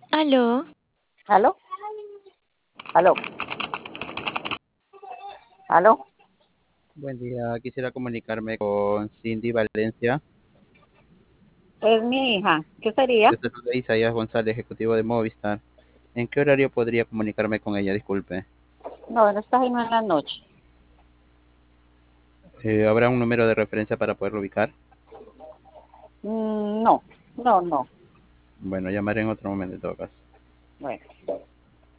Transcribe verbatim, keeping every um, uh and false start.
Aló, ¿Aló? ¿Aló? ¿Aló? Buen día, quisiera comunicarme con Cindy Valencia. Es mi hija. ¿Qué sería? Yo soy Isaías González, ejecutivo de Movistar. ¿En qué horario podría comunicarme con ella? Disculpe. No, no está sino en la noche. Eh, ¿habrá un número de referencia para poderlo ubicar? Mm, no, no, no. Bueno, llamaré en otro momento en todo caso. Bueno.